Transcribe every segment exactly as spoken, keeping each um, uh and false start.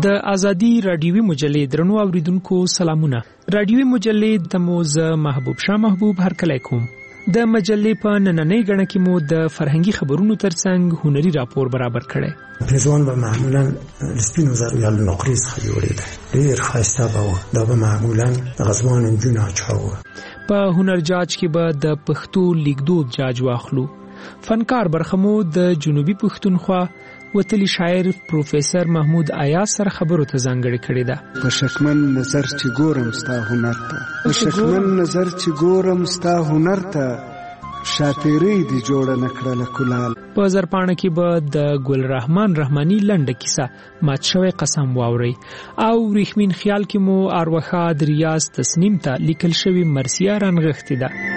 د ازادي رادیوي مجلې درنو اوریدونکو سلامونه. رادیوي مجلې د موز محبوب شاه محبوب هرکلی کوم. د مجلې په نننۍ غړنه کې مو د فرهنګي خبرونو ترڅنګ هنري راپور برابر کړی. پیزوان به معمولا سپینو زرو یا نقرې څخه جوړېده، ډېر ښایسته به و. دا به معمولا د غزوان نجونه اچاوه. په هنر جاج کې به د پښتو لیکدود جاج واخلو. فنکار برخمو د جنوبي پښتونخوا وتلی شاعر پروفیسور محمود ایاز سره خبرو ته ځانګړې کړې ده. په شکمن نظر چې ګورم ستا هنر ته، په شکمن نظر چې ګورم ستا هنر ته، شاپیری دی جوړه نکړه کلال. په زرپاڼه کې به د ګل رحمان رحماني لنډه کیسه مات شوی قسم واوري او ریښمین خیال کې مو اروښاد ریاض تسنیم ته لیکل شوی مرثیه رانغښتې ده.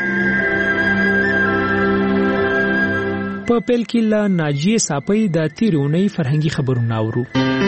په پیل کې له ناجیه صاپۍ د تیرونی فرهنګي خبرونه اورو.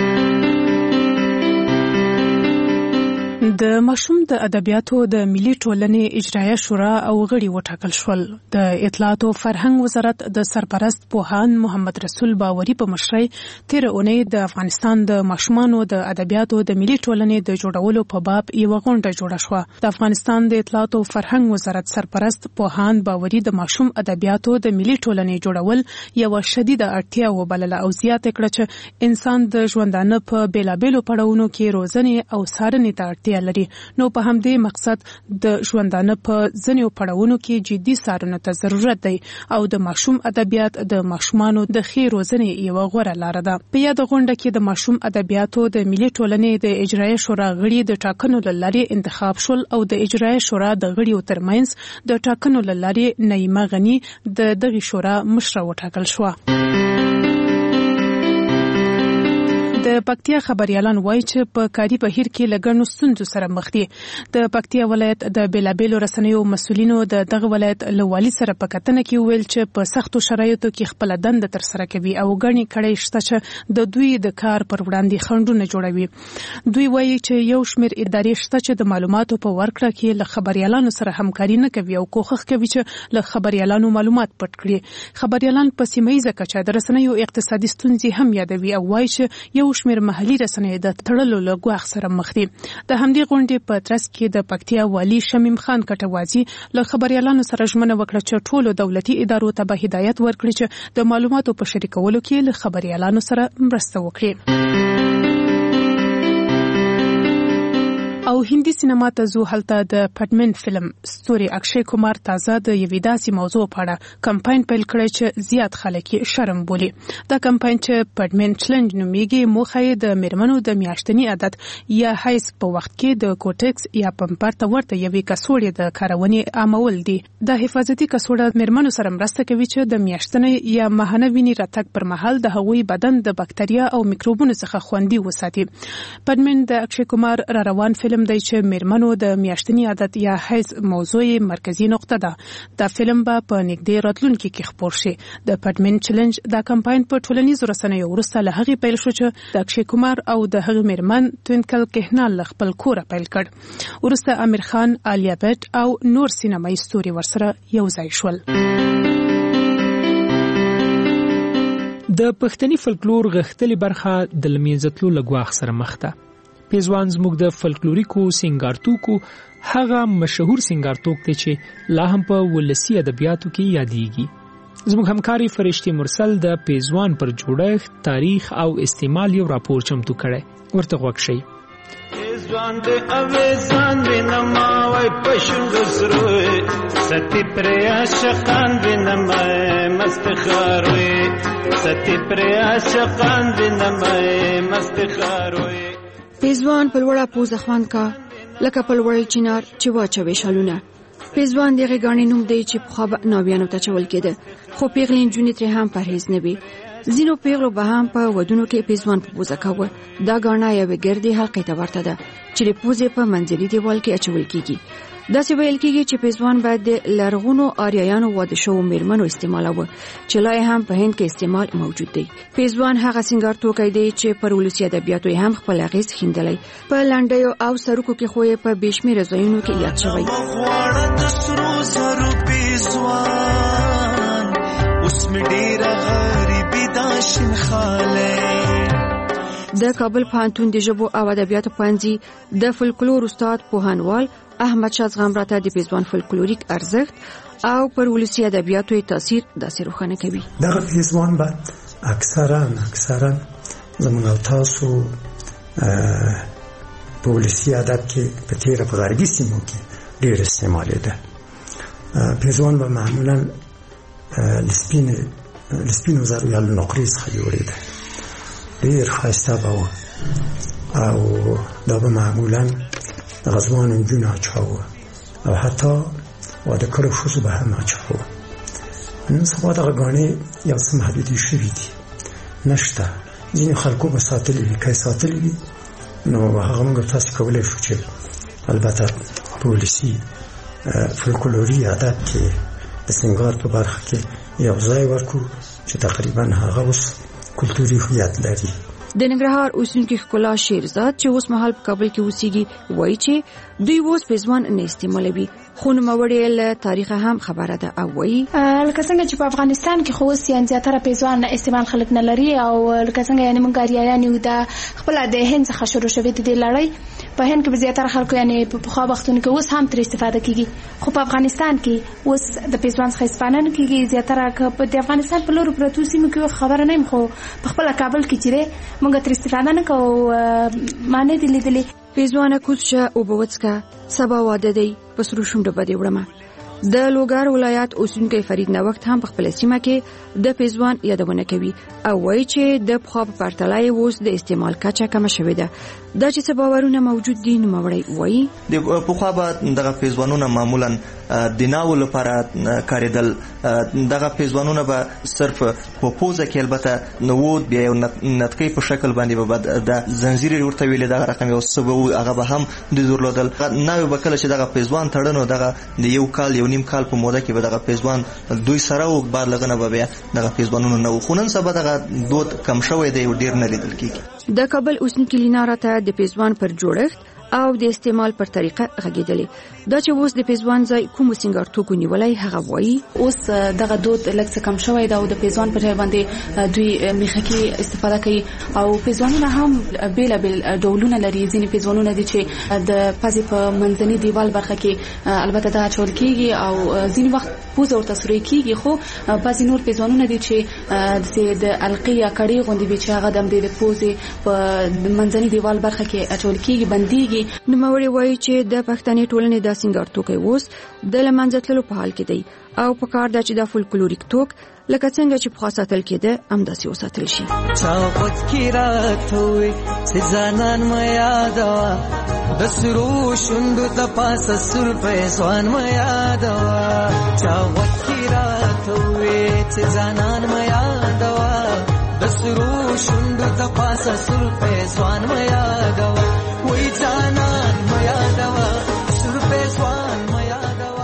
د ماشوم د ادبیاتو د ملي ټولنې اجرایه شورا او غړي وټاکل شول. د اطلاعات او فرهنګ وزارت د سرپرست پوهاند محمد رسول باوري په مشرۍ تیر اونۍ د افغانستان د ماشومانو د ادبیاتو د ملي ټولنې د جوړولو په باب یو غونډه جوړه شوه. د افغانستان د اطلاعات او فرهنګ وزارت سرپرست پوهاند باوري د ماشوم ادبیاتو د ملي ټولنې جوړول یو شدیده اړتیا وبلله او زیاته کړه چې انسان د ژوندانه په بیلابېلو پړاوونو کې روزنې او څارنې ته اړتیا لري. نو په همدې مقصد د ژوندانه په ځینو پړاوونو کې جدي څارنې ته ضرورت دی او د ماشوم ادبیات د ماشومانو د ښې روزنې یوه غوره لاره ده. په یاد غونډه کې د ماشوم ادبیاتو د ملي ټولنې د اجرایه شورا غړي د ټاکنو له لارې انتخاب شول او د اجرایه شورا د غړیو ترمنځ د ټاکنو له لارې نعیمه غني د دغه شورا مشره وټاکل شوه. د پکتیا خبريالان وایي چې په کاري بهیر کې لګڼو ستونزو سره مخ دي. د پکتیا ولایت د بیلابېلو رسنیو مسؤلینو د دغه ولایت له والي سره په کتنه کې ویل چې په سختو شرایطو کې خپل دند تر سره کوي او غني کړي شته چې د دوی د کار پر وړاندې خنډونه جوړوي. دوی وایي چې یو شمېر ادارې شته چې د معلوماتو په ورکړه کې له خبريالانو سره همکاري نه کوي او کوښښ کوي چې له خبريالانو معلومات پټ کړي. خبريالان په سیمایي ځکه د رسنیو اقتصادي ستونزې هم یادوي او وایي چې یو شمېر محلي رسنۍ د تړلو له ګواښ سره مخ دي. د همدې غونډې په ترڅ کې د پکتیا والي شمیم خان کټوازي له خبريالانو سره ژمنه وکړه چې ټولو دولتي ادارو ته به هدایت ورکړي چې د معلوماتو په شریکولو کې له خبريالانو سره مرسته وکړي. او هندي سینما ته زو هلته د پډمن فلم ستوري اکشي کومار تازه د یوې داسې موضوع په اړه کمپاین پیل کړی چې زیات خلک یې شرم بولي. دا کمپاین چې پډمن چیلنج نومیږي موخه یې د میرمنو د میاشتني عادت یا حیض په وخت کې د کوټکس یا پمپر ته ورته یوې کڅوړې د کارونې عامول دي. د حفاظتي کڅوړه میرمنو سره مرسته کوي چې د میاشتنۍ یا ماهانه وینې راتګ پر مهال د هغوی بدن د بکتریا او میکروبونو څخه خوندي وساتي. پډمن د اکشي کومار را روان فلم دی چې میرمنو د میاشتني عادت یا حیض موضوع مرکزی نقطه ده. دا فلم به په نږدې راتلونکي کې خپور شي. د پډمن چیلنج دا کمپاین په ټولنیزو رسنیو وروسته له هغې پیل شو چې د اکشي کومار او د هغې میرمن توینکل کهنال له خپل کوره پیل کړ. وروسته امیر خان، آلیا بټ او نور سینمایي ستوري ورسره یو ځای شول. د پښتني فلکلور غښتلې برخه د لمینځتلو له ګواښ سره مخ ده. پیزوان زموږ د فلکلوریکو سنگارتوکو هغه مشهور سنگارتوک دی چې لا هم په ولسی ادبیاتو کې یادېږي. زموږ همکاري فرشتي مرسل د پیزوان پر جوړښت، تاریخ او استعمال یو راپور چمتو کړی. ورته غوږ شئ. پیزوان د اویزان وینماوی پشنګ سروي ستی پر عاشقان وینمای مستخاروي ستی پر عاشقان وینمای مستخاروي. پیزوان په لوړه پوزه خوان کا لکه په لوړ چنار چې واچوي شالونه. پیزوان دغه غاڼې نوم دی چې په خو ناویانو ته چول کېده، خو پیغلې نجونې ترې هم پرهیز نه وي. ځینو پیغلو به هم په ودونو کې پیزوان په پوزه کاوه. دا غاڼه یوې ګردې حلقې ته ورته ده چې د پوزې په منځلي دیوال کې اچول کېږي. داسې ویل کېږي چې پیزوان باید د لرغونو آریایانو واده شوو میرمنو استعمالوه چې لا هم په هند کې استعمال موجود دی. پیزوان هغه سنگارتوکی دی چې پر ولسي ادبیاتو هم خپل اغېز ښندلی. په لنډیو او سرکو کې خو یې په بې شمېره ځایونو کې یاد شوی. اوس مې ډېره غریبي دا شین خالی د کابل پوهنتون د ژبو او ادبیاتو پوهنځي د فولکلور استاد پوهنوال احمد شاه زغم راته د پیزوان فولکلوریک ارزښت او پر ولسي ادبیاتو تاثیر داسې روښانه کوي. دغه پیزوان به اکثرا اکثرا زموږ او تاسو په ولسي ادب کې په تیره په غربي سیمو کې ډېر استعمالېده. پیزوان به معمولا لسپین لسپینو زرو یا له نقرې څخه جوړېده. ډېر ښایسته به و او دا به معمولا د غزوان نجونو اچاوه او حتی واده کړو ښځو به هم اچاوه. نن سبا دغه ګاڼې یو څه محدودې شوي دي، نشته. ځینې خلکو به ساتلي وي، که یې ساتلي وي نو هغه موږ تاسې کولی شو چې البته په ولسي فولکلوري ادب کې د سینګار په برخه کې یو ځای ورکړو چې تقریبا هغه اوس کلتوري هویت لري. د ننګرهار اوسیدونکي ښکلا شیرزاد چې اوس مهال په کابل کې اوسېږي وایي چې دوی اوس پیزوان نه استعمالوي، خو نوموړې له تاریخه هم خبره ده او وایي لکه څنګه چې په افغانستان کې خو اوس یې زیاتره پیزوان استعمال خلک نه لري او لکه څنګه یعنې موږ اریایان یو د خپله د هند څخه شروع شوې د دې لړۍ په هند کې به زیاتره خلکو یعنې په پخوا وختونو کې اوس هم ترې استفاده کېږي، خو په افغانستان کې اوس د پیزوان څخه استفاده نه کېږي. زیاتره د افغانستان په لورو پرتو سیمو کې خبره نه یم، خو په خپله کابل کې چې دی موږ ترې استفاده نه کوو، ما نه دي لیدلې. پیزوانه کوز شه اوبه وڅکه، سبا واده دی، په سرو شونډو به دې وړمه. د لوګر ولایت اوسیدونکی فرید نوښت هم په خپله سیمه کې د پیزوان یادونه کوي او وایي چې د پخوا په پرتله یې اوس د استعمال کچه کمه شوې ده. دا چې څه باورونه موجود دي نوموړی وایي د پخوا به دغه پیزوانونه معمولا د ناو لپاره کارېدل. دغه پیزوانونه به صرف په پوزه کې البته نود بیا یو نتکۍ په شکل باندې به د زنځیر ورته ویلې دغه رقم یو څه به هغه به هم د درلودل. ناوې به کله چې دغه پیزوان تړنو دغه د یو کال یو نیم کال په موده کې به دغه پیزوان دوی سره و بعد لغنه به بیا دغه پیزوانونه نه و، خو نن سبا دغه دود کم شوی دی او ډېر نه لیدل کېږي. د کابل اوسیدونکي لینا راته د پیزوان پر جوړښت او د استعمال پر طریقه غږېدلې. دا چې اوس د پیزوان ځای کومو سینګار توکو نیولی هغه وایي اوس دغه دود لږ څه کم شوی دی او د پیزوان په ځای باندې دوی میخکي استفاده کوي او پیزوانونه هم بېلابېل ډولونه لري. ځینې پیزوانونه دي چې د پزې په منځني دیوال برخه کې البته دا اچول کېږي او ځینې وخت پوزه ورته سوری کېږي، خو بعضې نور پیزوانونه دي چې د القي یا کړۍ غوندې وي چې هغه د همدې د پوزې په منځني دیوال برخه کې اچول کېږي، بندېږي. نوموړی وایي چې د پښتني ټولنې دا سینګار توکی اوس د له منځه تللو په حال کې دی او په کار ده چې دا فولکلوریک توک لکه څنګه چې پخوا ساتل کېده همداسې وساتل شي. چا غوږ کې راته ووې چې ځانان مه یادوه، د سرو شونډو د پاسه سور پیزوان مه یادوه. چا غوږ کې راته ووې چې ځانان مه یادوه، د سرو شونډو د پاسه سور پیزوان مه یادوه. وای ځانان مه یادوه، سور پیزوان مه یادوه.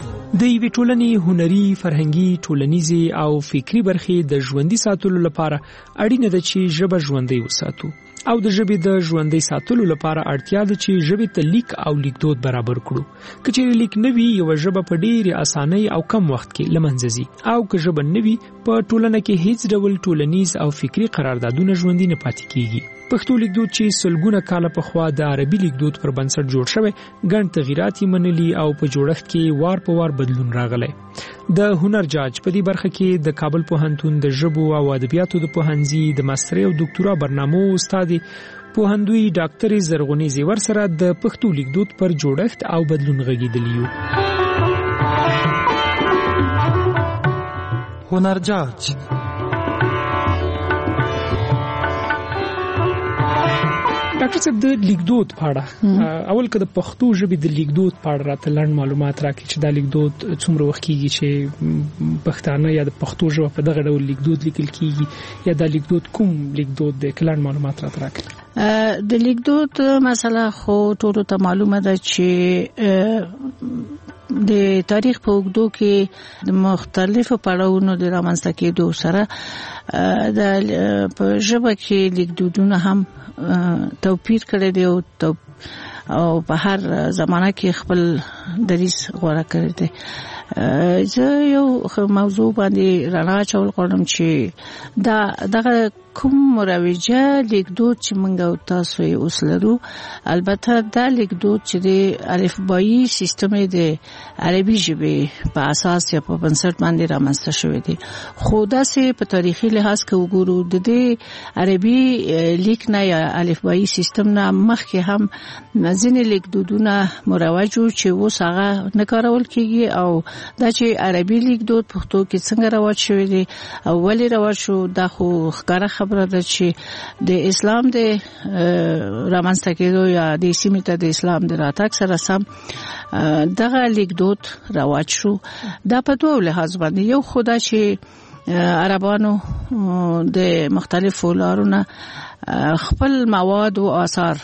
د یوې ټولنې هنري، فرهنګي، ټولنیزې او فکري برخې د ژوندي ساتلو لپاره اړینه ده چې ژبه ژوندۍ وساتو او د ژبې د ژوندۍ ساتلو لپاره اړتیا ده چې ژبې ته لیک او لیکدود برابر کړو. که چېرې لیک نه وي یوه ژبه په ډېرې اسانۍ او کم وخت کې له منځه ځي او که ژبه نه وي په ټولنه کې هیڅ ډول ټولنیز او فکري قراردادونه ژوندي نه پاتې کېږي. پښتو لیکدود چې سلګونه کاله پخوا د عربي لیکدود پر بنسټ جوړ شوی ګڼ تغیرات یې منلي او په جوړښت کې وار په وار بدلون راغلی. د هنر جاج په دې برخه کې د کابل پوهنتون د ژبو او ادبیاتو د پوهنځي د ماسترۍ او ډاکټرا برنامو استاد پوهندوی ډاکټر زرغونې زیور سره د پښتو لیکدود پر جوړښت او بدلون غږیدلی یو. هنر جاج ډاکټر صاحب د لیکدود په اړه اول که د پښتو ژبې د لیکدود په اړه راته لنډ معلومات راکړي چې دا لیکدود څومره وخت کېږي چې پښتانه یا د پښتو ژبه په دغه ډول لیکدود لیکل کېږي یا دا لیکدود کوم لیکدود دی؟ که لنډ معلومات راته راکړي. د لیکدود مسله خو ټولو ته معلومه ده چې د تاریخ په اوږدو کې د مختلفو پړاوونو د رامنځته کېدو سره د په ژبه کې لیکدودونه هم توپیر کړی دی او او په هر زمانہ کې خپل دریس غوړه کړی دی. زه یو موضوع باندې رڼا چول غواړم چې دا دغه کوم مروجه لیکدود چې موږ او تاسو یې اوس لرو، البته دا لیکدود چې د الفبایي سیستم د عربي ژبې په اساس یا په بنسټ باندې رامنځته شوی دی، خو داسې په تاریخي لحاظ کې وګورو د دې عربي لیک نه یا الفبایي سیستم نه مخکې هم ځینې لیکدودونه مروج وو چې اوس هغه نه کارول کیږي، او دا چې عربي لیکدود پښتو کې څنګه رواج شوی دی او ولې رواج شو، دا خو ښکاره خبره ده چې د اسلام د رامنځته کېدو یا د سیمې ته د اسلام د راتګ سره سم دغه لیکدود رواج شو. دا په دوه لحاظ باندې، یو خدا چې عربانو د مختلفو لارونو خپل مواد او آثار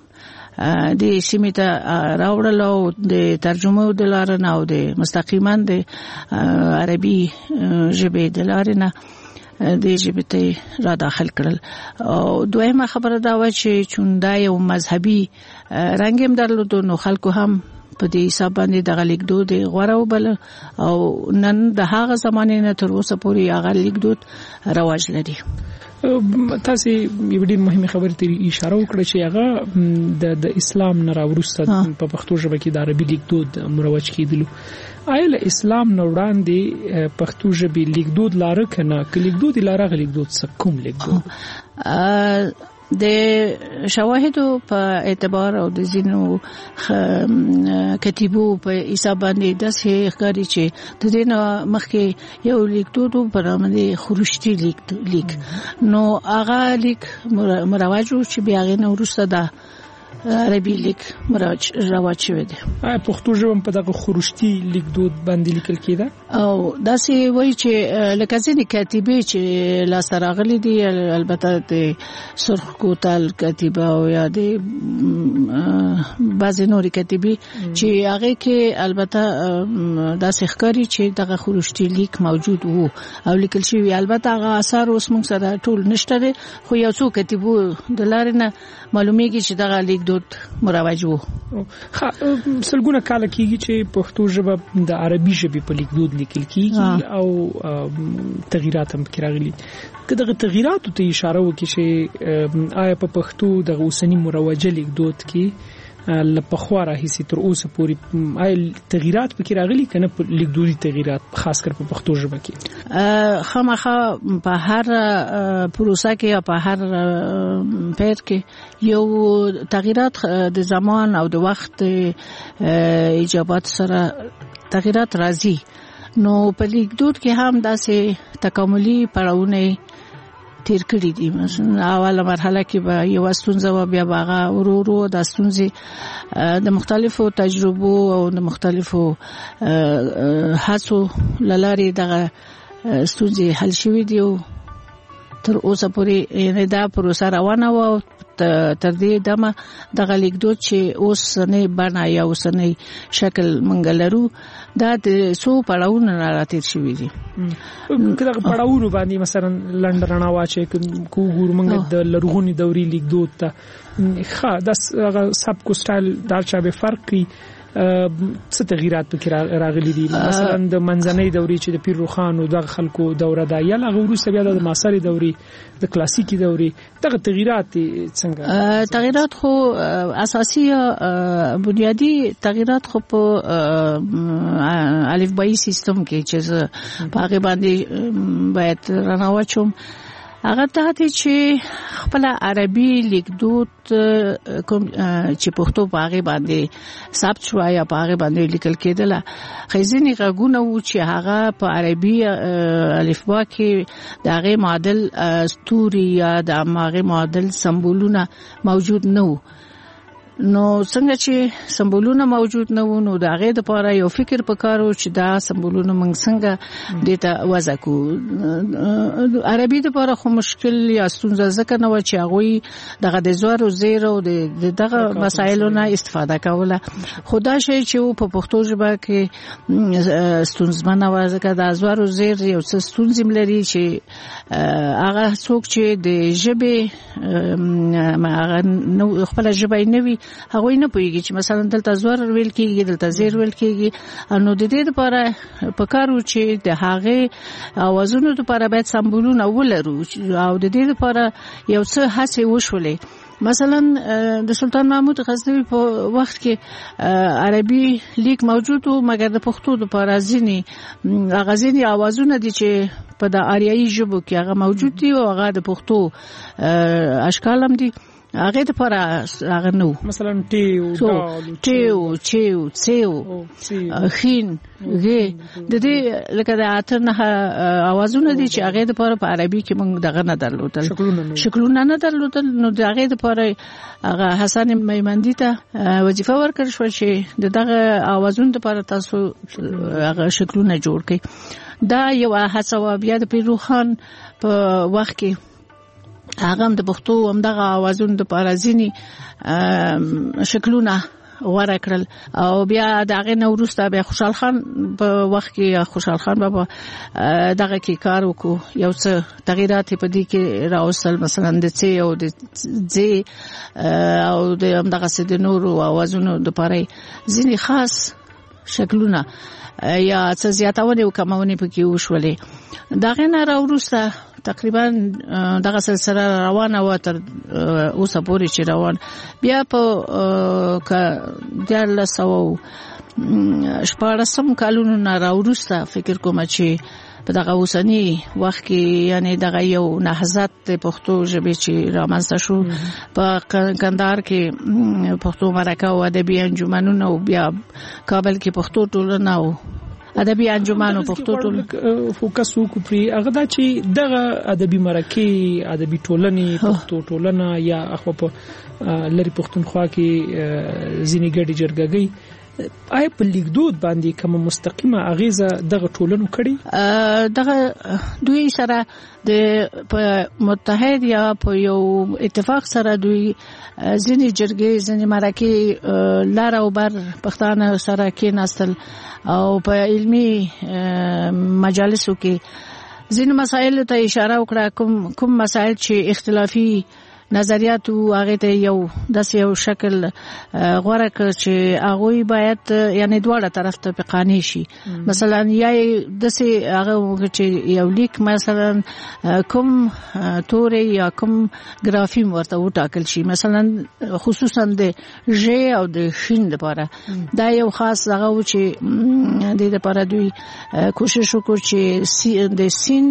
د سیمې ته راوړل او د ترجمه د لارې نه او د مستقیما د عربي ژبې د لارې نه د ژبې ته را داخل کړل. او دویمه خبره دا و چې چون دا یو مذهبي رنګ هم درلود نو خلکو هم په دې حساب باندې دغه لیکدود غوړه وبل او نن د هغه زمانې نه تر اوسه پورې هغه لیکدود رواج لري. تاسو یو ډېر مهمه خبره ته اشاره وکړه چې هغه د د اسلام نه راوروسته په پښتو ژبه کې د عربي لیکدود مروج کېدلو. آیا له اسلام نه وړاندې پښتو ژبې لیکدود لاره کنه ک لیکدود لاره لیکدود څه کوم لیکدود د شواهدو په اعتبار او د زینو کتیبو په حساب باندې د څه ښکاری چې د دین مخکې یو لیکدود په نامه دی خروشتي لیک لیک نو هغه لیک مروج چې بیا غي نو ورسته ده عربي لیک مروج رواج شوی دی. آیا پښتو ژبه په دغه خروشتي لیکدود باندې لیکل کېده؟ او داسې وایي چې لکه ځینې کاتبې چې لاسته راغلي دي، البته د سرخ کوتل کاتبه او یا د بعضې نورې کاتبې چې هغې کې البته داسې ښکاري چې دغه خروشتي لیک موجود وو او لیکل شوي. البته هغه اثار اوس موږ سره ټول نشته دی، خو یو څو کاتبو د لارې نه معلومیږي چې دغه لیکدود مروج وو. ښه، سلګونه کاله کېږي چې پښتو ژبه د عربي ژبې په لیکدود لیکل کېږي او تغیرات هم پکې راغلي. که دغه تغیراتو ته اشاره وکړي چې آیا په پښتو دغه اوسني مروجه لیکدود کې لپخوا راهیسي تر اوسه پورې آیا تغیرات پکې راغلي کنه په لیکدودي تغیرات خاص کر په پښتو ژبه کې؟ خامخا په هر پروسه کې یا په هر پیر کې یو تغیرات د زمان او د وخت ایجابات سره تغیرات راځي. نو په لیکدود کې هم داسې تکاملي پړاوونه تیر کړی دي. مثلا اوله مرحله کې به یو ستونزه و، بیا هغه ورو ورو د ستونزې د مختلفو تجربو او د مختلفو هڅو لارې دغه ستونزې حل شوې دي او تر اوسه پورې یعنی دا پروسه روانه و. تر دې دمه دغه لیکدود چې اوس نه بنا یا اوس نه شکل منګ لرو دا د سو پړاوونه راتیر شوی دي. کله پړاوونه باندې مثلا لندرنا واچي کو ګور منګ د لرغونی دوري لیکدود ته ښه د سب کو سټایل دا چا به فرق کی څه تغیرات پکې راغلي دي. مثلا د منځنۍ دوري چې د پیر روخان او د خلکو دوره دا یا هغه وروسته بیا د معاصرې دوري د کلاسیکي دوري دغه تغیرات څنګه؟ تغیرات خو اساسي بنیادی تغیرات خو په الفبایي سیستم کې چې په هغه باندې باید رانواچوم. هغه ته چې خپل عربي لیکدود کوم چې پښتو په هغه باندې ثبت شو یا په هغه باندې لیکل کېدل، خزینی غږونه و چې هغه په عربي الفبا کې د هغه معادل ستوري یا د هغه معادل سمبولونه موجود نه وو. نو څنګه چې سمبولونه موجود نه وو نو د هغه د لپاره یو فکر پکارو چې دا سمبولونه موږ څنګه دته وضع کو. عربي د لپاره خو مشکل یا ستونزه ځکه نه و چې هغه دغه د زور او زیر او دغه مسایلو نه استفاده کوله. خدا شي چې په پښتو ژبه کې ستونزمنه و ځکه د زور او زیر یو څه ستونزې لري چې هغه څوک چې د ژبې هغه خپل ژبه نه وي هغه نه پوهیږي چې مثلا دلته زور ویل کېږي دلته زیر ویل کېږي نو د دې لپاره په کارو چې د هغه اوازونو لپاره باید سمبولونه ولرو او د دې لپاره یو څه هڅه وشولې. مثلا د سلطان محمود غزنوي په وخت کې عربي لیک موجود و مګر د پښتو لپاره ځینې غزنی اوازونه دي چې په د آریایي ژبو کې هغه موجود دي او هغه د پښتو اشکال هم دي هغه د پر هغه نو مثلا ټیو ټیو چیو څیو خین غه د دې لکه د اته نه اوازونه دي چې هغه د پر په عربي کې موږ دغه نه درلودل شکلونه نه درلودل نو د هغه د پر هغه حسن میمندی ته وظیفه ورکړ شو چې دغه اوازونه د پر تاسو هغه شکلونه جوړ کړي. دا یو هڅه بیا د پیروخان په وخت کې هغه د پښتو هم دغه اوازونه د پارازینی شکلونه غوړه کړل او بیا دغه نوروسته بیا خوشحال خان په وخت کې خوشحال خان بابا دغه کې کار وکړو یو څه تغیرات په دې کې راوصل مثلا د څه او د ځې او د دغه سد نورو اوازونو د پاره ځینی خاص شکلونه یا څه زیاتونه او کمونه پکې وشولې. دغه نه راوروسته تقریبا دغه سلسله روانه و تر اوسه پورې چې روان بیا په د لسو شپږم کالونو نه راوروسته فکر کوم چې په دغه اوسنی وخت کې یعنی دغه یو نهضت پښتو ژبه چې رامنځته شو په کندهار کې پښتو مرکه او ادبي انجمنونه او بیا کابل کې پښتو ټولنه او ادبي انجمنونو پښتو ټول فوکس وکړي پری هغه دا چې دغه ادبي مرکه ادبي ټولنې پښتو ټولنه یا اخو په لری پښتونخوا کې ځینې ګډي جرګګي آیا په لیکدود باندې کوم مستقیمه اغیزه دغه ټولنو کړي دغه دوی سره د متحد یا په یو اتفاق سره دوی ځینې جرګې ځینې مرکه لار او بر پښتانه سره کې نستل او په علمي مجالسو کې ځینې مسایل ته اشاره وکړه کوم کوم مسایل چې اختلافي نظریات او هغه ته یو د یو شکل غوړه ک چې هغه باید یعنی دواړه طرف ته قانع شي. مثلا یا د سه هغه چې یو لیک مثلا کوم توري یا کوم ګرافیم ورته وټاکل شي مثلا خصوصا د ژ او د شین لپاره دا یو خاص هغه چې د لپاره دوی کوشش وکړي چې د سین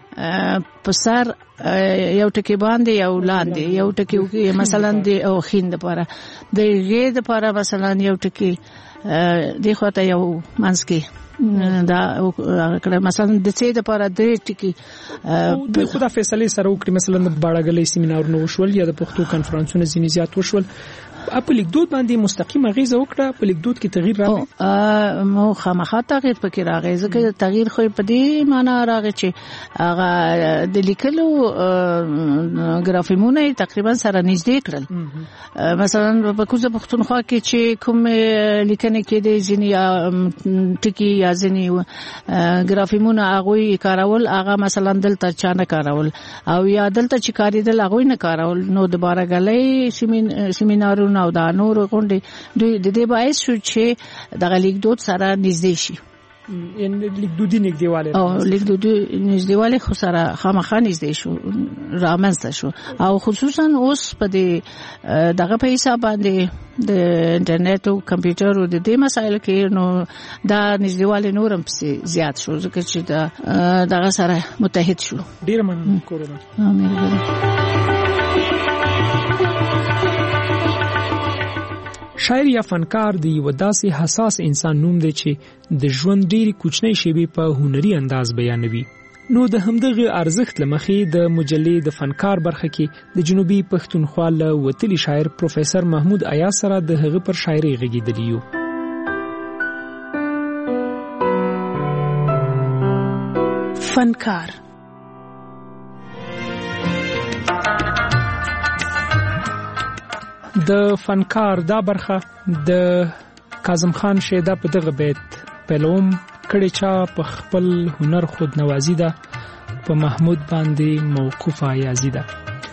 پسر یو ټکی باندې یو لاندې یو ټکی مثلا د او خین لپاره د غې لپاره مثلا یو ټکی د خواته یو منسکي دا کله مثلا د څه لپاره د ټکی د خدا فیصله سره وکړي مثلا د باړګلې سیمینارونو وشول یا د پښتو کانفرنسونو ځینې زیات وشول په لیکدود باندې مستقیمه غیزه وکړه په لیکدود کې تغییر راغی مو خامخا تغییر پکې راغی ځکه تغییر خو په دې معنی راغی چې هغه د لیکلو ګرافیمونه تقریبا سره نږدې کړل مثلا په کوزه پښتونخوا کې چې کوم لیکنه کې د ځینی ټکی یا ځینی ګرافیمونه هغه کارول هغه مثلا دلته چانه کارول او یا دلته چې کاریدل هغه نه کارول نو دوباره غلې سیمینارونه او دا نور غونډې دوی د دې باعث شو چې د لیکدود سره نږدې شي ان لیکدودي نږدېواله او لیکدودي نږدېواله خو سره خامخا نږدې شو رامنځته شو او خصوصا اوس په دې دغه په حساب باندې د انټرنیټ او کمپیوټر او د دې مسایل کې نو دا نږدېواله نورم زیات شو ځکه چې دا دغه سره متحد شو. ډیر مننه کوم. شاعر یا فنکار دی یو داسې حساس انسان نوم دی چې د ژوند ډېری کوچنۍ شیبې په هنري انداز بیانوي. نو د همدغه ارزښت لمخې د مجلې د فنکار برخه کې د جنوبي پښتونخوا له وتلي شاعر پروفیسور محمود ایاز سره د هغه پر شاعري غږیدلی یو. فنکار د فنکار دا برخه د کاظم خان شیدا په دغه بیت پهلوم کړي چا په خپل هنر خود نوازی ده په محمود باندې موقوفه یازی ده.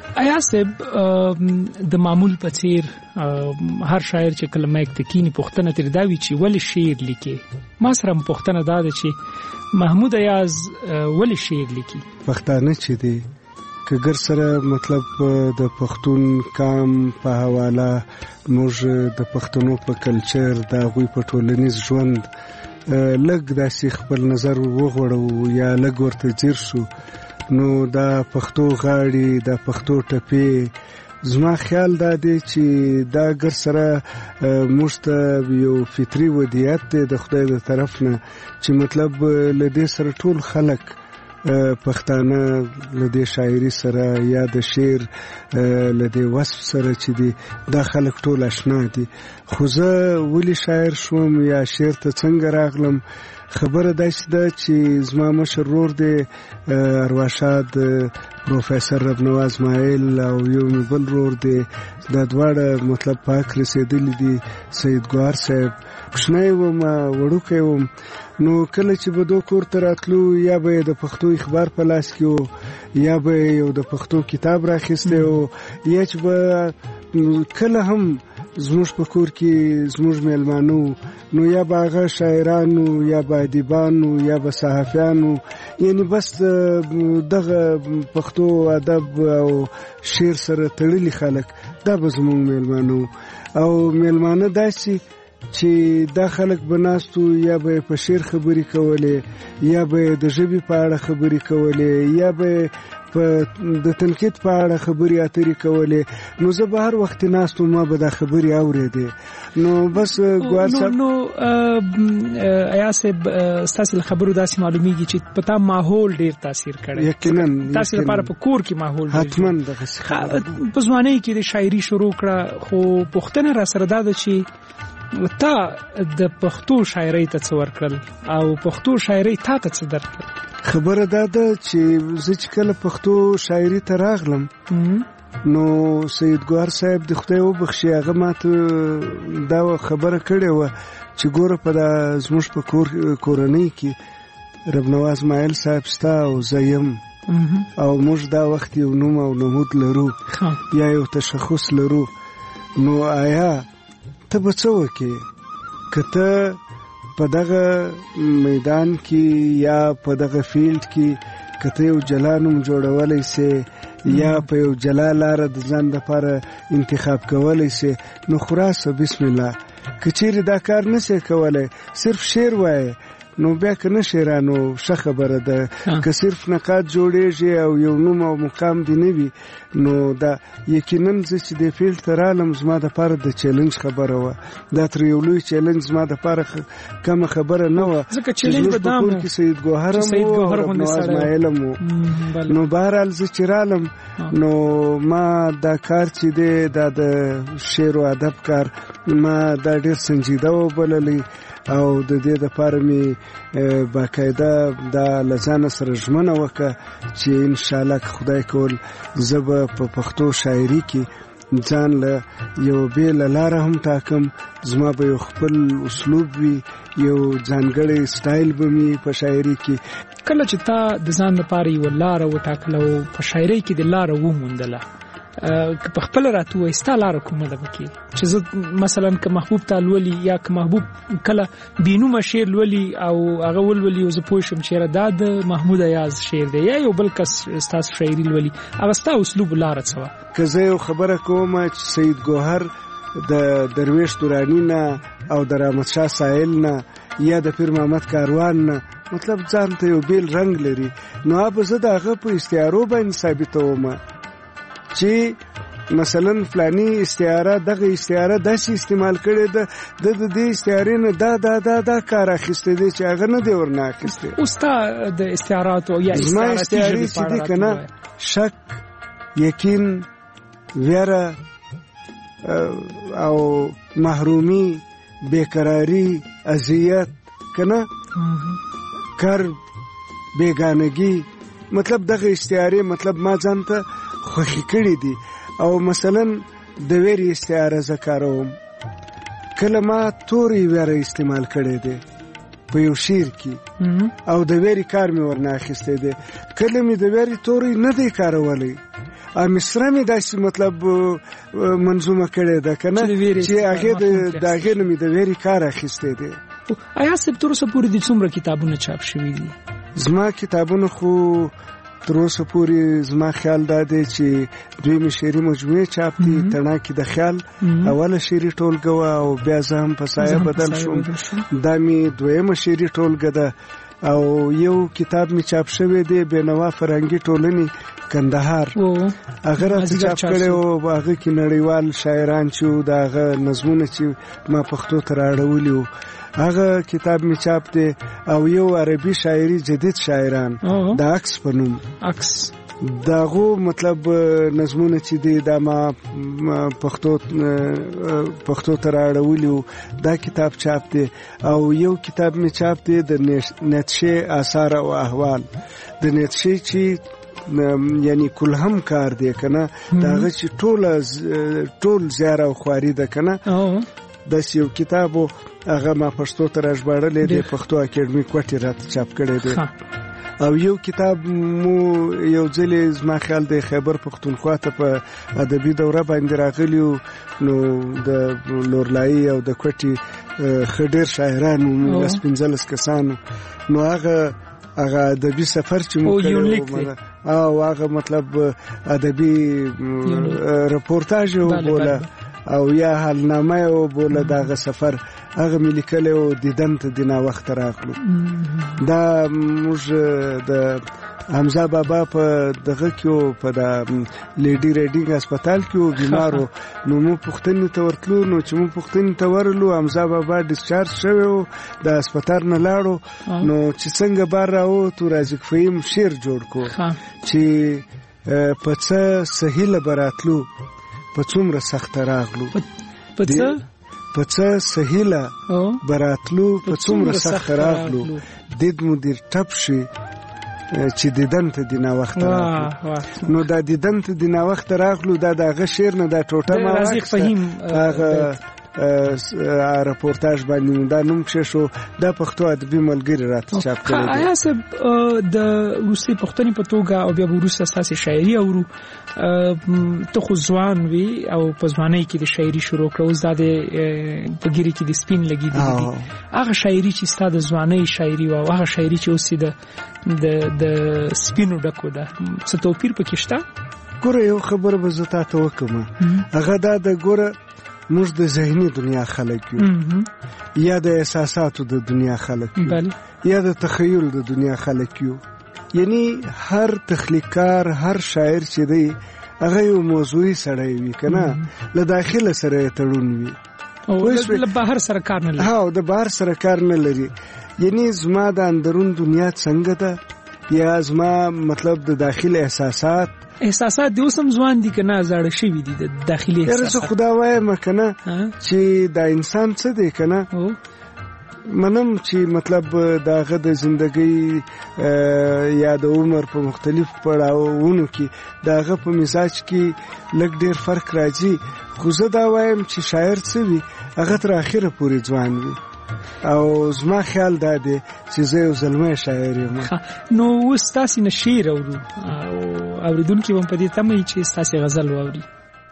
آیا صاحب د معمول په څیر هر شاعر چې کله مایک ته کینی پښتنه تر دا وی چې ولې شعر لیکي ما سره پښتنه دا ده چې محمود ایاز ولې شعر لیکي پښتانه چې دی کګر سره مطلب د پښتون کام په حواله موږ د پښتنو په کلچر د غوي په ټولنیز ژوند لګ داسې خپل نظر وغوړو یا لګ ورته ځیر شو نو دا پښتو غاړي دا پښتو ټپي زما خیال دا دی چې دا ګر سره موږ ته یو فطري ودیت دی د خدای د طرف نه چې مطلب لدې سره ټول خلک پښتانه لدې شاعري سره یا د شعر لدې وصف سره چې دی دا خلک ټول آشنا دي خو زه ولی شاعر شوم یا شعر ته څنګه راغلم خبره داسې ده چې زما مشر ورور دی ارواښاد پروفیسور ربنواز اسماعیل او یو بل ورور دی دا دواړه مطلب پاک رسېدلي دي سید ګوهر صاحب کوچنی وم وړوکی وم نو کله چې به دو کور ته راتلو یا به د پښتو اخبار په لاس کې و یا به یو د پښتو کتاب راخیستی و یا چې به کله هم زموږ په کور کې زموږ میلمانو نو یا به هغه شاعرانو یا به ادیبانو یا به صحافیانو یعنی بس دغه پښتو ادب او شعر سره تړلي خلک دا به زموږ میلمانو او میلمانه داسې چې دا خلک به ناستو یا به په شعر خبرې کولې یا به د ژبې په اړه خبرې کولې یا به په د تنقید په اړه خبرې اترې کولې نو زه به هر وخت ناستو ما به دا خبرې اورېدې نو بس ګوهر صاحب نو ایا صاحب ستاسو له خبرو داسې معلومیږي چې په تا ماحول ډیر تاثیر کړی یقینا تاسو لپاره په کور کې ماحول حتما دغه په ځوانۍ کې د شاعري شروع کړه خو پښتنه را سره دا ده چې تا د پښتو شاعرۍ ته څه ورکړل او پښتو شاعرۍ تا ته څه درکړل خبره دا ده چې زه چې کله پښتو شاعري ته راغلم نو سید ګوهر صاحب د خدای وبخښي هغه ماته دا خبره کړې وه چې ګوره په زموږ په کور کورنۍ کې ربنواز اسماعیل صاحب ستا او زه یم او موږ دا وخت یو نوم او نمود لرو یا یو تشخص لرو نو آیا ته به څه وکې که ته په دغه میدان کې یا په دغه فیلډ کې که ته یو جلا نوم جوړولی سې یا په یو جلا لاره د ځان دپاره انتخاب کولی سې نو خراسه بسم الله که چیرې دا کار نسې کولی صرف شعر وایې نو بیا که نه شعرانو ښه خبره ده که صرف نقاد جوړېږي او یو نوم او مقام دې نه وي نو دا یقینا زه چې دې فیلډ ته رالم زما دپاره د چیلنج خبره وه دا تر یو لوی چیلنج زما دپاره کمه خبره نه وه چې زموږ په کور کې سید ګوهر هم و او ربنواز اسماعیل هم و نو بهرحال زه چې رالم نو ما دا کار چې دی دا د شعر و ادب کار ما دا ډېر سنجیده وبللی او د دې دپاره مې باقاعده دا له ځانه سره ژمنه وکړه چې انشاءالله که خدای کول زه به په پښتو شاعري کې ځان له یو بېله لاره هم ټاکم زما به یو خپل اسلوب وي یو ځانګړی سټایل به مې په شاعري کې کله چې تا د ځان لپاره یوه لاره وټاکله او په شاعرۍ کې د لاره وموندله که په خپل راته وایي ستا لاره کومه ده پکې چې زه مثلا که محبوب تا لولي یا که محبوب کله بېنومه شعر لولي او هغه ولولي او زه پوه شم چې دا د محمود ایاز شعر دی یا یو بل کس ستاسو شاعري لولي هغه ستا اسلوب لاره څه وه که زه یو خبره کوم چې سید ګوهر د درویش دراني نه او د رحمتشاه سایل نه یا د پیر محمد کاروان نه مطلب ځان ته یو بیل رنګ لري نو هغه زه د هغه په استعارو باندې ثابتوم چې مثلا فلانی استعاره دغه استعاره داسې استعمال کړي ده د دې استعارې نه دا دا دا دا کار اخیستی دی چې هغه نه دی ورنه اخیستی اوس تا د استعارات او یا استعاراتي ژبې چې دي که نه شک یقین ویره او محرومی بیقراری اذیت که نه کرب بیگانگی مطلب دغه استعارې مطلب ما ځان ته خوښي کړي دي او مثلا د ویرې استعاره زه کاروم کله ما تورې ویره استعمال کړی دی په یو شعر کې او د ویرې کار مې ورنه اخیستی دی کله مې د ویرې تورې نه دی کارولی ا مصر می داسې مطلب منظومه کړې ده کنه چې هغه د داغه نه می د ویری کار اخیسته دي. آیا سب تر اوسه پورې د څومره کتابونه چاپ شوي دي؟ زما کتابونه خو تر اوسه پورې زما خیال دا دی چې دوی شعري مجموعه چاپ دي. تڼاکې د خیال اوله شعري ټولګه او بیا زه هم په سایه بدل شوم، دا می دویمه شعري ټولګه ده. او یو کتاب می چاپ شوی دی بینوا فرهنګي ټولنې کندهار، هغه راته چاپ کړی او هغه کې نړیوال شاعران چې دا هغه نظمونه چې ما پښتو ته راوړلي وو هغه کتاب می چاپ دی. او یو عربي شاعري جدید شاعران د عکس په نوم عکس داغو مطلب نظمونه چې دی دا ما پښتو پښتو ته راوړلي وو، دا کتاب چاپ دی. او یو کتاب می چاپ دی د نیتشه آثار او احوال. د نیتشه چې یعنی کلهم کار دی کنه داغه چې ټول ټول زیاره او خواري ده کنه د یو کتابو هغه ما پښتو ته راژباړلې دی، پښتو اکیډمي کوټه راته چاپ کړی دی. او یو کتاب مو یو ځل زما خیال دی خیبر پښتونخوا ته په ادبي دوره باندې راغلیو، نو د لورلای او د کوټي خډیر شاعرانو لس پنځلس کسانو، نو هغه هغه ادبي سفر چې مو کړو او هغه مطلب ادبي رپورتاژ وبوله او یا حالنامه وبوله دغه سفر هغه ملي کله او دیدن ته دینا وخت راغلو. دا موږ د حمزه بابا په دغه کې په د لیډي ریډینګ هسپتال کې بیمارو، نو مو پښتنې ته ورتلو، نو چې مو پښتنې ته ورلو حمزه بابا ډیسچارج شوی و د هسپتال نه لاړو، نو چې څنګه بار راو تو رازق فهیم شعر جوړ کو چې په څه صحیح لبراتلو په څومره سخت راغلو، په څه په څه سهیله براتلو په څومره سخت راغلو، دید مدیر ټپ شي چې دیدن ته دینا وخت راغلو. نو دا دیدن ته دینا وخت راغلو دا دغه شعر نه دا ټوټه ما هغه رپورتاژ باندې دا نوم څه شو د پښتو ادبي ملګری راته چاپ کړی دی. آیا سب د روسي پښتني په توګه او بیا وروسته اساسي شاعري او ته خو ځوان وي او په ځوانۍ کې د شاعري شروع کړو، زده په ګيري کې د سپین لګیدل دي. هغه شاعري چې ستاسو د ځوانۍ شاعري او هغه شاعري چې اوس د د سپینو ډکو ده، څه توپیر پکې شته؟ ګوره یو خبر به زه تاسو وکم، هغه دا د ګوره موږ د ذهني دنیا خلک یو یا د احساساتو د دنیا خلک یو یا د تخیل د دنیا خلک یو. یعنی هر تخلیقار هر شاعر چې دی هغه یو موضوعي سړی وي کنه، له داخله سره تړون وي او له بهر سره کار نه لري. ها د بهر سره کار نه لري. یعنی زما د اندرون دنیا څنګه ده یا زما مطلب د داخل احساسات احساسات دی اوسم ځوان دي کنه زړه شوی دي د داخلي احساسات. یاره خدا وایم کنه چې دا انسان څه دی کنه، منم چې مطلب داغه د زندګۍ یا د عمر په مختلف پړاوونو کې داغه په مزاج کې لږ ډیر فرق راځي، خو زه دا وایم چې شاعر څه وي هغه تر اخره پورې ځوان وي. او زما خیال دا دی چې زه یو زلمی شاعر یم. نو اوس تاسې نه شعر اورو او اوریدونکي به په دې تمه وي چې ستاسې غزل واوري.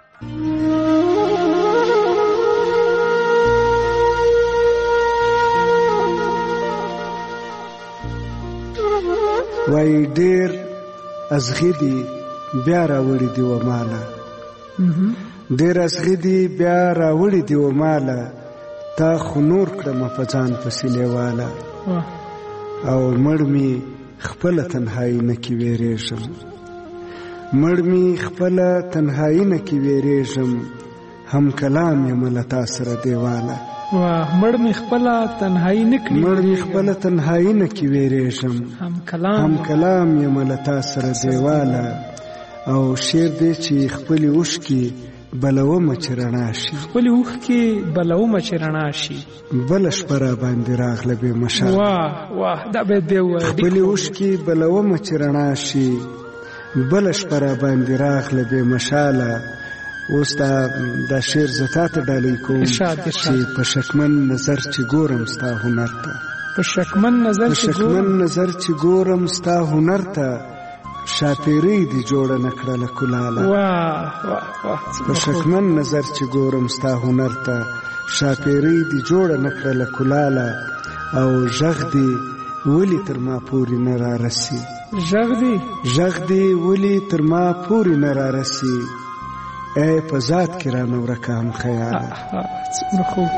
وای ډیر ازغدي بیا راوړي دی و مالا، ډیر ازغدي بیا راوړي دی و مالا، تا خو نور کړم په ځان پسې لیواله، او مړ می خپل تنهایی نه کې ویریږم، مړ می خپل تنهایی نه کې ویریږم، هم کلام یم له تا سره دیواله. واه مړ می خپل تنهایی نه کې مړ می خپل تنهایی نه کې ویریږم، هم کلام هم کلام یم له تا سره دیواله. او شعر دی چې خپل اوښ کې بلومه چې رڼا شي، خپل اوښ کې بلومه چې رڼا شي، بل شپه را باندې راغله بې مشال. واه واه دا باید بیا ووایې. خپل اوښ کې بلومه چې رڼا شي، بل شپه را باندې راغله بې مشاله. اوس دا دا شعر زه تاته ډالۍ کوم چې په شکمن نظر چې ګورم ستا هنر ته، په شکمن نظر په شکمن نظر چې ګورم ستا هنر ته، شاپیری دی جوړه نکړه کلاله. واه واه واه په شکمن نظر چې ګورم ستا هنر ته، شاپیری دی جوړه نکړه کلاله، او ژغ دی ولی تر ما پورې نه را رسی. ژغ دی ژغ دی ولی تر ما پورې نه را رسی، ای په ذات کې را نه ورکه هم خیاله. څومره خوب.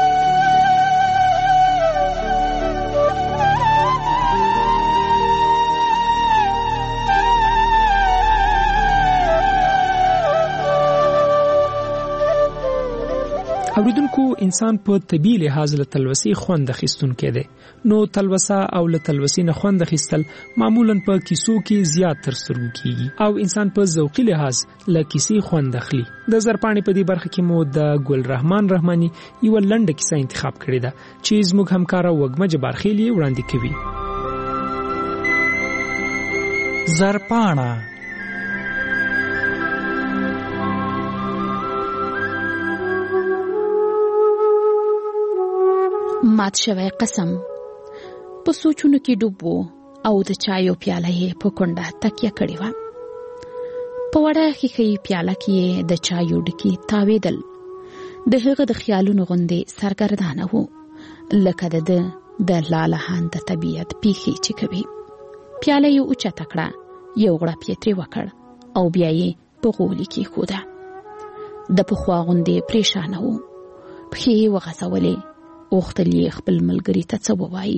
اوریدونکو، انسان په طبیعي لحاظ له تلوسې خوند اخیستونکی دی، نو تلوسه او له تلوسې نه خوند اخیستل معمولا په کیسو کې زیات تر سترګو کیږي، او انسان په ذوقي لحاظ له کیسې خوند اخلي. د زرپاڼې په دې برخه کې مو د ګل رحمان رحماني یو لنډه کیسه انتخاب کړې ده چې زموږ همکاره وګمه جبارخیل یې وړاندې کوي. زرپاڼه مات شوی قسم په سوچونو کې ډوب و او د چایو پیاله یې په کونډه تکیه کړې وه. په وړه ښیښې پیاله کې یې د چایو ډکي تاوېدل. د هغه د خیالونو غوندې سرګردانه و لکه د ده د لالهان د طبیعت پیښې چې کوي. پیاله یې اوچته کړه، یو غړپ یې ترې وکړ او بیا یې په غولي کېښوده. د پخوا غوندې پریشانه و، پښې یې وغځولې، غوښتل یې خپل ملګري ته څه ووایي،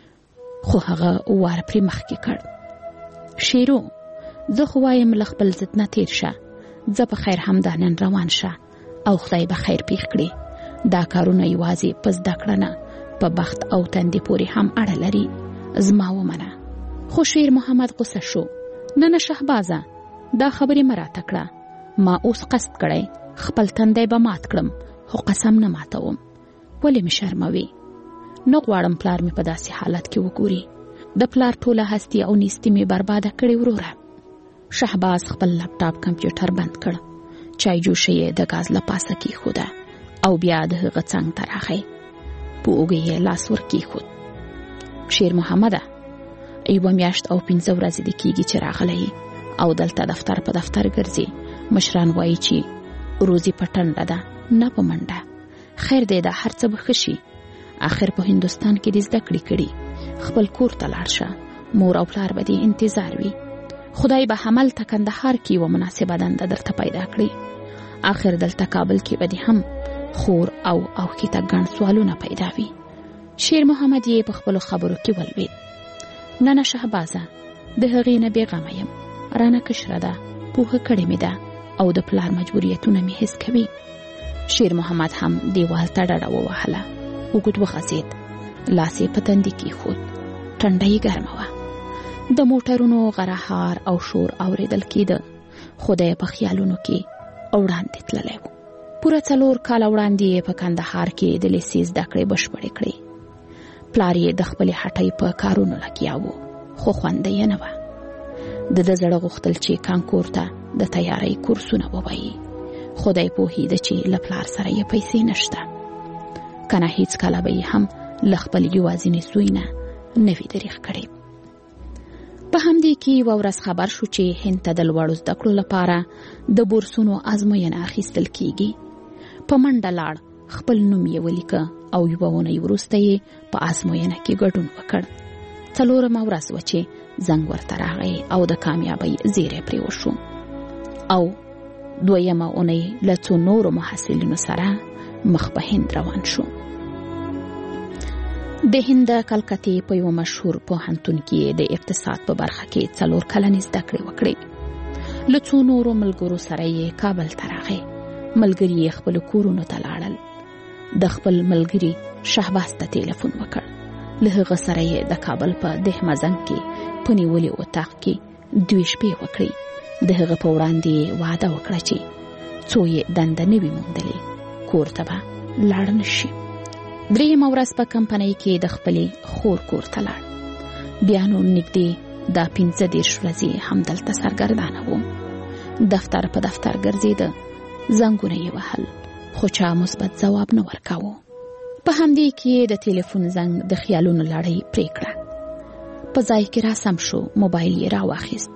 خو هغه وار پرې مخکې کړ. شیرو، زه خو وایم له خپل ضد نه تېر شه، زه په خیر همدا نن روان شه او خدای به خیر پېښ کړي. دا کارونه یوازې په زده کړه نه، په بخت او تندې پورې هم اړه لري. زما ومنه. خو شیر محمد غوسه شو. نه نه شهبازه، دا خبرې مه راته کړه. ما اوس قصد کړی خپل تندی به مات کړم، خو قسم نه ماتوم. ولې مې شرموي؟ نه غواړم پلار مې په داسې حالت کې وګوري. د پلار ټوله هستی او نیستی مې برباده کړې وروره. شهباز خپل لپټاپ کمپیوټر بند کړ، چای جوشه یې د ګاز له پاسه کېښوده او بیا د هغه څنګ ته راغی. په اوږه یې لاس ور کېښود. شیر محمده، یوه میاشت او پنځه ورځې دې کېږي چې راغلی او دلته دفتر په دفتر ګرځي. مشران وایي چې روزي په ټنډه ده نه په منډه. خیر دی، دا هر څه به ښه شي. آخر په هندوستان کې دې زده کړې کړي، خپل کور ته لاړ شه، مور او پلار به دې انتظار وي. خدای به همالته کندهار کې یوه مناسبه دنده درته پیدا کړي. آخر دلته کابل کې به دې هم خور او اوښکې ته ګڼ سوالونه پیدا وي. شیر محمد یې په خپلو خبرو کې ولوید. نه نه شهبازه، د هغې نه بېغمه یم، رانه کشره ده، پوهه کړې مې ده او د پلار مجبوریتونه مې حس کوي. شیر محمد هم دیوال ته ډډه ووهله، اوږد وغځېد، لاس یې په تندي کېښود. ټنډه یې ګرمه وه. د موټرونو غرهار او شور اورېدل کېده، خو د یې په خیالونو کې وړاندې تللی و. پوره څلور کاله وړاندې یې په کندهار کې د لیسې زده کړې بشپړې کړې. پلار یې د خپلې هټۍ په کارونو لګیا و، خو خونده یې نه وه. د ده زړه غوښتل چې کانکور ته د تیارۍ کورسونه ووایي. خدای پوهېده چې له پلار سره یې پیسې نشته، که نه هېڅ کله به یې هم له خپل یوازیني زوی نه نه وي دریغ کړی. په همدې کې یوه ورځ خبر شو چې هند ته د لوړو زده کړو لپاره د بورسونو ازموینه اخیستل کېږي. په منډه لاړ، خپل نوم یې ولیکه او یوه اونۍ وروسته یې په ازموینه کې ګډون وکړ. څلورمه ورځ وه چې زنګ ورته راغی او د کامیابۍ زیری پرې وشو. او دویمه اونۍ له څو نورو محصلینو سره مخ په هند روان شو. د هند کلکتې په یو مشهور پوهنتون کې د اقتصاد په برخه کې څلور کلنې زده کړې وکړې. له څو نورو ملګرو سره یې کابل ته راغی. ملګري یې خپلو کورونو ته لاړل. د خپل ملګري شهباز ته تلیفون وکړ. له هغه سره یې د کابل په دهمزنګ کې په نیولې اتاق کې دوې شپې وکړې. د هغه په وړاندې وعده وکړه چې څو یې دنده نه وي موندلې، کور ته به لاړ نه شي. درېیمه ورځ په کمپنۍ کې د خپلې خور کور ته لاړ. بیا نو نږدې دا پنځه دېرش ورځې همدلته سرګردانه و. دفتر په دفتر ګرځېده، زنګونه یې وهل، خو چا مثبت ځواب نه ورکاوه. په همدې کې د تلیفون زنګ د خیالونو لړۍ پرې کړه. په ځای کې را سم شو، موبایل یې راواخیست،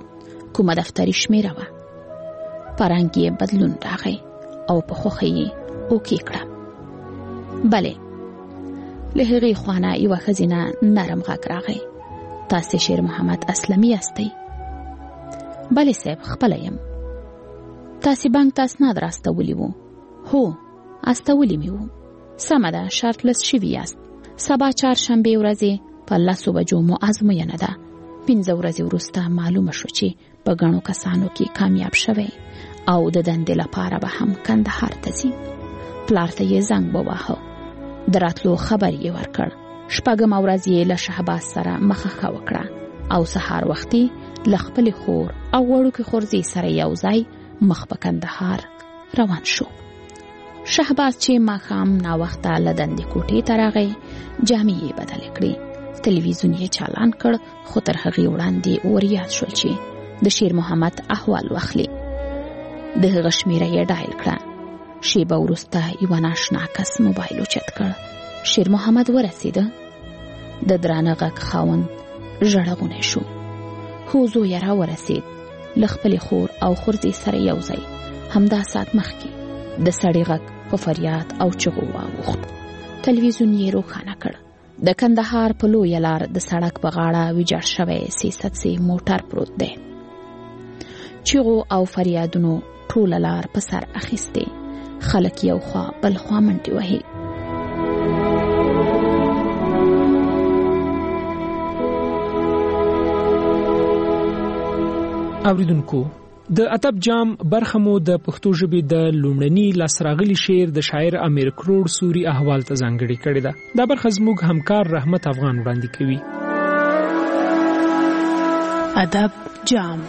کومه دفتري شمیره وه. په رنګ یې بدلون راغی او په خوښۍ یې اوکې کړه. بلې، له هغې خوانه یوه ښځینه نرم غږ راغی. تاسې شیر محمد اسلمي یاستئ؟ بلې صاحب، خپله یم. تاسې بانک ته اسناد راستولی وو؟ هو، استولی مې وو. سمه ده، شرط لس شوي یاست. سبا چهارشنبې ورځې په لسو بجو مو ازموینه ده. پنځه ورځې وروسته معلومه شو چې په ګڼو کسانو کې کامیاب شوی او د دندې لپاره به هم کندهار ته ځي. پلار ته یې زنګ وواهه، د راتلو خبر یې ورکړ. شپږمه ورځ یې له شهباز سره مخه وکړه او سهار وختي له خپلې خور او وړوکې خورزۍ سره یو ځای مخ په کندهار روان شو. شهباز چې ماښام ناوخته له دندې کوټې ته راغی، جامې یې بدلې کړې، تلویزیون یې چالان کړ، خو تر هغې وړاندې وریاد شول چې د شیر محمد احوال واخلي. د هغه شمیره یې ډایل کړه. شیبه وروسته یوه ناشنا کس موبایل اوچت کړ. شیر محمد ورسېده. د درانه غږ خاوند ژړغونی شو. خو زوی یې راورسېد، له خپلې خور او خورزۍ سره یو ځای. همدا ساعت مخکې د سړي غږ په فریاد او چغو واوښت. تلویزیون یې روښانه کړ. د کندهار په لویه لار د سړک په غاړه ویجاړ شوی سیسڅې موټر پروت دی. چغو او فریادونو ټوله لار په سر اخیستې. خلک یو خوا بل خوا منډې وهي. اوریدونکو، د ادب جام برخه مو د پښتو ژبې د لومړني لاسراغلي شعر د شاعر امیر کروړ سوري احوال ته ځانګړې کړې ده. دا برخه زموږ همکار رحمت افغان وړاندې کوي. ادب جام.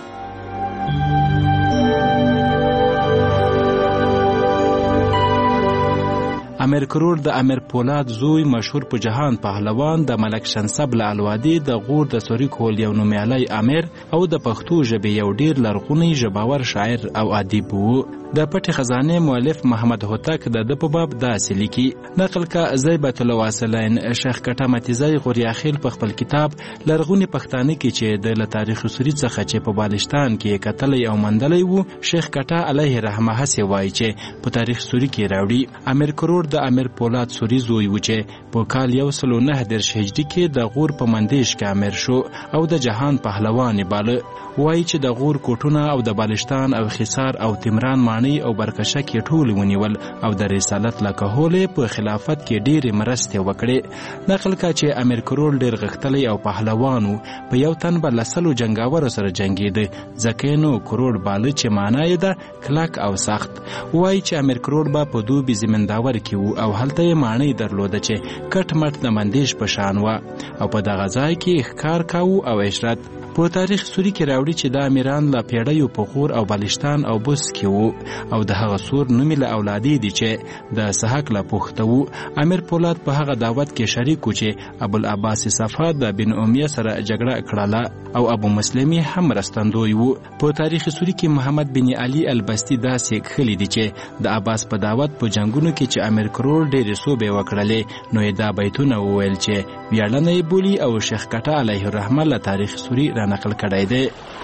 امیر کروړ د امیر پولاد زوی، مشهور په جهان پهلوان، د ملک شنسب له الوادي د غور د سوري کول یو نومیالی امیر او د پښتو ژبې یو ډیر لرغونی ژباور شاعر او ادیب وو. د پټې خزانې مؤلف محمد هوتک د د په باب داسې لیکي. نقل کا زیبت الواصلین شیخ کټه متیزی غوریاخیل په خپل کتاب لرغونی پښتانه کې چې د تاریخ سوري څخه چې په بالشتان کې کتلې او مندلې وو، شیخ کټه علیه رحمه هسه وایي چې په تاریخ سوري کې راوړي. امیر کروړ د امیر پولاد سوري زوی و چې په کال یو سل نه دېرش هجري کې د غور په مندیش کې امیر شو او د جهان پهلوان باله. وایي چې د غور کوټونه او د بالشتان او خسار او تمران مانی او برکشه کې ټول ونیول او د رسالت لکهولې په خلافت کې ډېرې مرستې وکړې. نقل کا چې امیر کروړ ډېر غښتلی او پهلوانو، په یو تن به لسلو جنګاورو سره جنګېده، ځکه نو کروړ باله چې معنا یې ده کلک او سخت. وایي چې امیر کروړ به په دوبي زمینداور کې و او هلته یې ماڼۍ درلوده چې کټ مټ د مندیش په شان وه او په دغه ځای کې ښکار کاوه او عشرت. په تاریخ سوري کې راوړي چې د امیران له پیړیو په غور او بالشتان او بوس کې وو او د هغه سور نومې له اولادې دي چې د سحق له پوښته وو. امیر پولاد په هغه دعوت کې شریک و چې ابوالعباس صفا د بن امیه سره جګړه کړله او ابو مسلم هم مرستندوی وو. په تاریخ سوري کې محمد بن علي البستی داسې کښلي دي چې د عباس په دعوت په جنگونو کې چې امیر کروړ ډېرې صوبې وکړلې، نو یې دا بیتونه وویل چې ویاړنه یې بولي او شیخ کټه علیه الرحمه له تاریخ سوري را نقل کړی دی.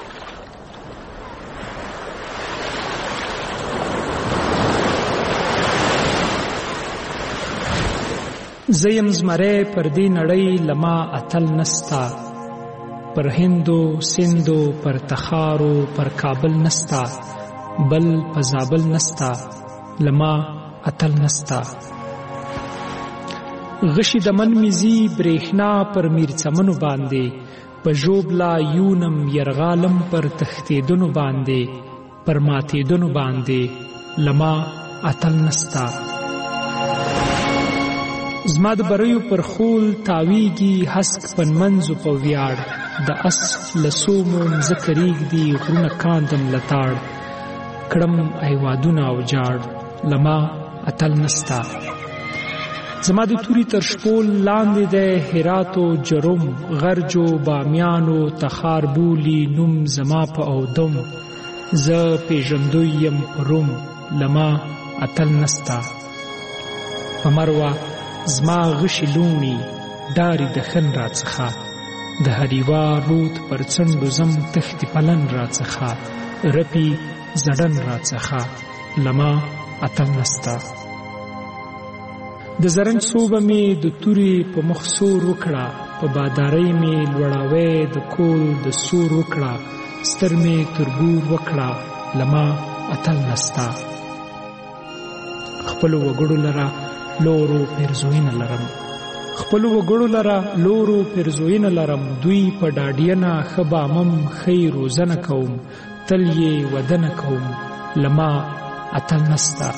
زیم زمره پر دی نړۍ لما اتل نستا، پر هندو سندو پر تخارو پر کابل نستا، بل په زابل نستا لما اتل نستا. غشي د من میزي برېښنا پر میرڅمنو باندې، په ژوبلا یونم یرغالم پر تښتېدنو باندې، پر ماتېدنو باندې لما اتل نستا. زما د بریو پر خول تاویږي هسک پنمنځو په ویاړ، د اس لسومو مځکه ریږدي غرونه کاندم لتاړ، کړم ایوادونه او جاړ لما اتل نستا. زما د توري تر شپول لاندې دی هراتو جرم، غرجو بامیانو تخار بولی نوم زما په اودم، زه پیژندوی یم روم لما اتل نستا. په مروه زما غشي لونی داری د خن را څخه، د هریوا رود پر څنډو زم تختی پلن راڅخه رپی زړن راڅخه لما اتل نستا د زرنج صوبه می د توري په مخ سور وکړه په بادارۍ می لوړاوی د کول د سور وکړه ستر می تربور وکړه لما اتل نستا خپلو وګړو لره لورو پیرزوینه لرم خپلو وګړو لره لورو پیرزوینه لرم دوی په ډاډینه خبامم خی روزنه کوم تل یې ودنه کوم لما اتل نستا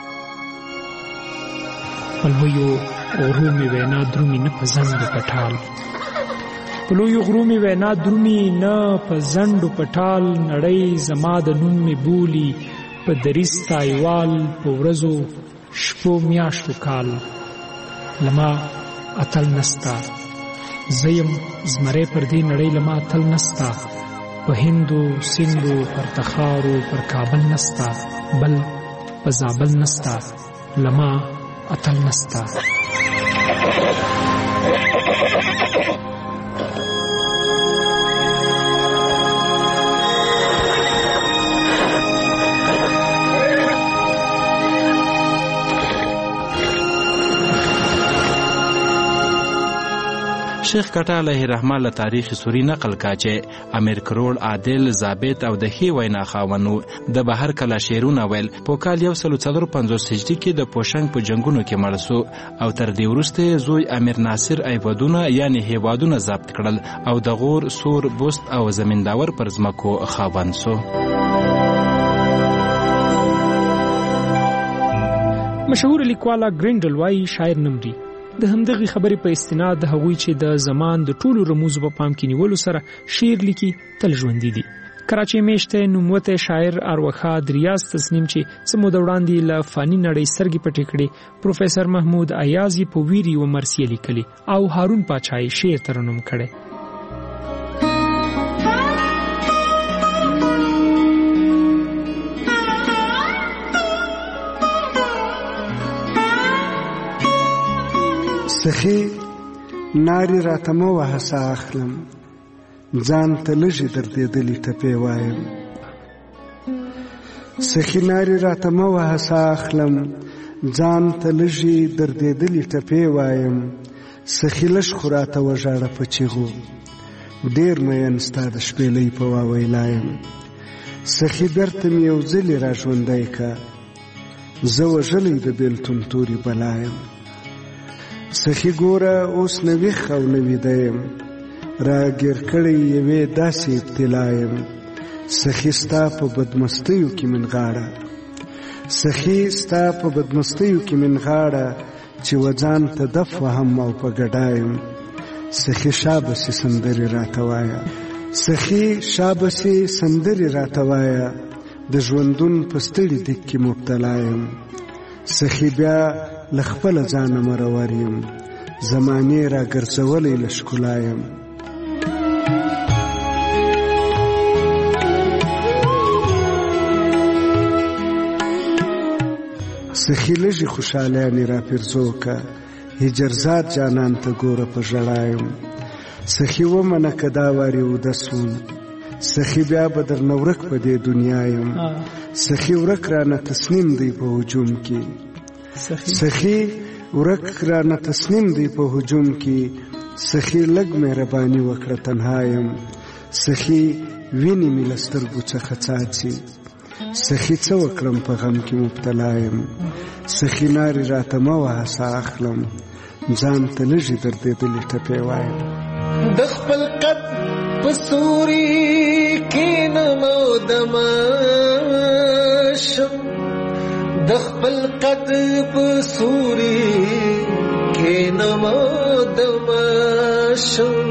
پلویو غرومی وینا درومی نه په زندو پټال پلویو غرومی وینا درومی نه په زندو پټال نړۍ زما د نوم می بولی په دریس تایوال په ورځو شپو میاشتو کال لما اتل نستا زیم زمره پر دی نړۍ لما اتل نستا په هندو سندو پر تخارو پر کابل نستا بل په زابل نستا لما اتل نستا شیخ کټه علیه رحمه له تاریخ سوری نقل کا چې امیر کروڑ عادل ضابط او د ښې وینا خاوند د بهر کله شعرونه ویل په کال یو سل څلور پنځوس هجري کې د پوشنګ په جنگونو کې مړ سو او تر دې وروسته زوی امیر ناصر ایوادونه یعنی هیوادونه ضبط کړل او د غور سور بست او زمینداور پر ځمکو خاوند سو. مشهور لیکواله ګرینډل وایي شاعر نمري د همدغه خبرې په استناد د هغوی چې د زمان د ټولو رموزو په پام کې نیولو سره شعر لیکي تل ژوندي دي. کراچۍ میشته نوموتی شاعر ارواښاد ریاض تسنیم چې څه موده وړاندې له فاني نړۍ سترګې پټې کړې پروفیسر محمود ایاز یې په ویري و مرثیه لیکلي او هارون پاچا یې شعر ترنم کړی. سخی ناری راتمه و حسا اخلم ځان ته لږې دردېدلې ټپې وایم. سخی ناری راتمه و حسا اخلم ځان ته لږې دردېدلې ټپې وایم. سخی لږ خو راته وژاړه په چیغو ډېر مین ستا د شپېلۍ په واویلایم. سخی بیرته مې یو ځلې را ژوندی که زه وژلی د بېلتون تورې بلایم. سخی ګوره اوس نه ویښ او نه ویده یم را ګیر کړی یوې داسې ابتلا یم. سخی ستا په بدمستیو کې من غاړه سخی ستا په بدمستیو کې من غاړه چې وځان ته دف وهم او په ګډا یم. سخی شابسې سندرې راته وایه سخی شابسې سندرې راته وایه د ژوندون په ستړي دیګ کې مبتلا یم. سخی بیا لخپل ځان مرور یم زمانې را ګرځولې له ښکلا یم. سخي لږې خوشحالیانې را پرزو که هجرزاد جانان ته ګوره په ژړا یم. سخي ومنه که دا وارې اوده سوم سخي بیا به درنه ورک په دې دنیا یم. سخي ورک رانه تسنیم دی په هجوم کې سخی ورک رانه تسنیم دی په هجوم کې. سخی لږ مهرباني وکړه تنها یم. سخی وینې مې له سترګو څخه څاڅي سخی څه وکړم په غم کې مبتلا یم. سخی نارې راته مه وهه ساه اخلم ځان ته لږې دردېدلې ټپې وایم. د خپل قد په سوري کښېنم او دمه شم د خپل قد په سوري کښېنم او دمه شم.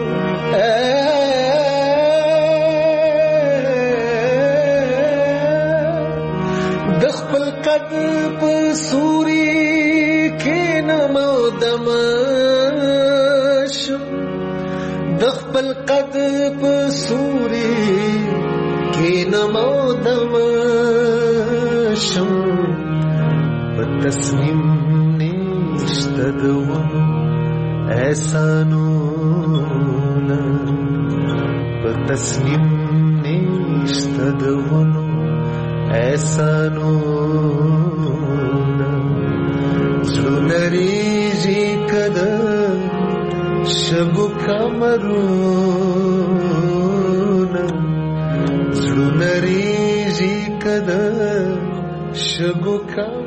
د خپل قد په سوري کښېنم او دمه شم. د خپل قد په سوري کښېنم او دمه شم. په تصمیم نشته د وم احسانونه نه په تصمیم نشته د ونو احسانونه زړونه ریږي که د شګو کمرونه زړونه ریږي که د شګو کمرونه